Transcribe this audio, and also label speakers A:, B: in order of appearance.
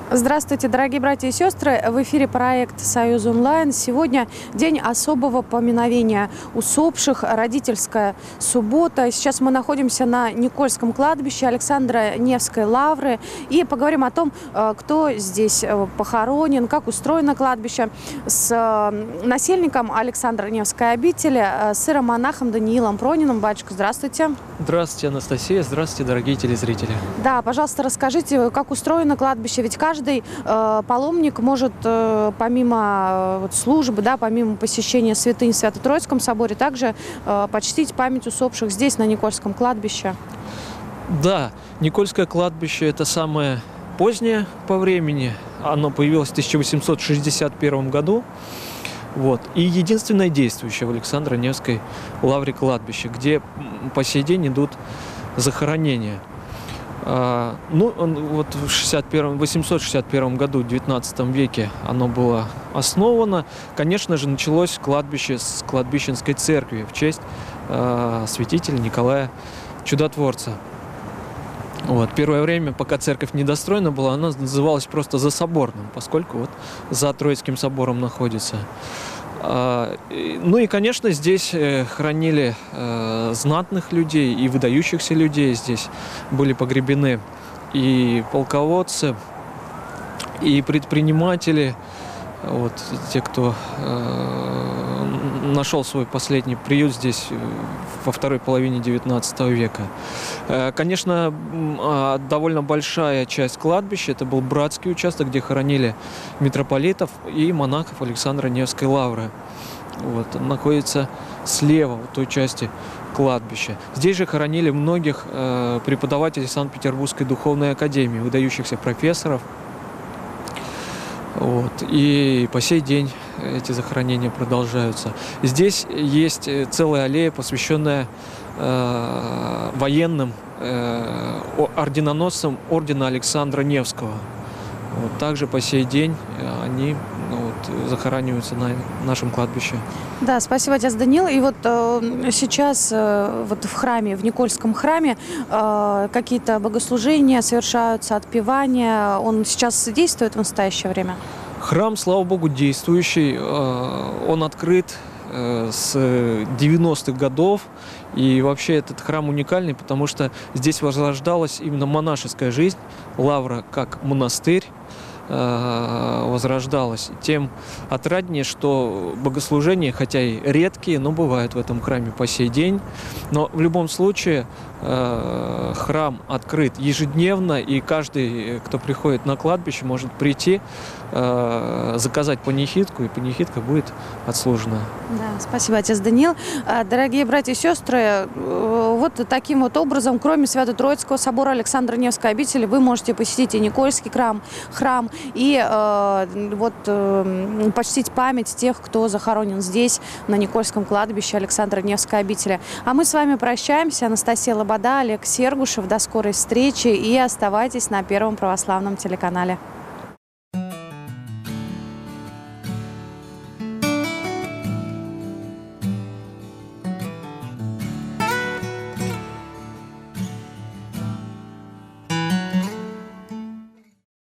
A: Здравствуйте, дорогие братья и сестры! В эфире проект «Союз онлайн». Сегодня день особого поминовения усопших, родительская суббота. Сейчас мы находимся на Никольском кладбище Александра Невской лавры и поговорим о том, кто здесь похоронен, как устроено кладбище, с насельником Александра Невской обители, с иеромонахом Даниилом Прониным. Батюшка, здравствуйте!
B: Здравствуйте, Анастасия! Здравствуйте, дорогие телезрители!
A: Да, пожалуйста, расскажите, как устроено кладбище, ведь каждый паломник может помимо службы, да, помимо посещения святынь в Свято-Троицком соборе, также почтить память усопших здесь, на Никольском кладбище.
B: Да, Никольское кладбище – это самое позднее по времени. Оно появилось в 1861 году. Вот. И единственное действующее в Александро-Невской лавре кладбище, где по сей день идут захоронения. Вот в 861 году, в 19 веке оно было основано. Конечно же, началось кладбище с кладбищенской церкви в честь святителя Николая Чудотворца. Вот. Первое время, пока церковь недостроена была, она называлась просто Засоборным, поскольку вот за Троицким собором находится. Ну и, конечно, здесь хоронили знатных людей и выдающихся людей. Здесь были погребены и полководцы, и предприниматели, вот, те, кто нашел свой последний приют здесь во второй половине XIX века. Конечно, довольно большая часть кладбища – это был братский участок, где хоронили митрополитов и монахов Александра Невской лавры. Вот, он находится слева от той части кладбища. Здесь же хоронили многих преподавателей Санкт-Петербургской духовной академии, выдающихся профессоров. Вот. И по сей день эти захоронения продолжаются. Здесь есть целая аллея, посвященная военным орденоносцам ордена Александра Невского. Вот. Также по сей день они захораниваются на нашем кладбище.
A: Да, спасибо, отец Даниил. И вот сейчас вот в храме, в Никольском храме, какие-то богослужения совершаются, отпевания. Он сейчас действует в настоящее время?
B: Храм, слава Богу, действующий. Он открыт с 90-х годов. И вообще этот храм уникальный, потому что здесь возрождалась именно монашеская жизнь. Лавра как монастырь возрождалась. Тем отраднее, что богослужения, хотя и редкие, но бывают в этом храме по сей день. Но в любом случае храм открыт ежедневно, и каждый, кто приходит на кладбище, может прийти, заказать панихидку, и панихидка будет отслужена.
A: Да, спасибо, отец Даниил. Дорогие братья и сестры, вот таким вот образом, кроме Свято-Троицкого собора Александра Невской обители, вы можете посетить и Никольский храм, и почтить память тех, кто захоронен здесь, на Никольском кладбище Александра Невской обители. А мы с вами прощаемся. Анастасия Лобода, Олег Сергушев. До скорой встречи и оставайтесь на Первом православном телеканале.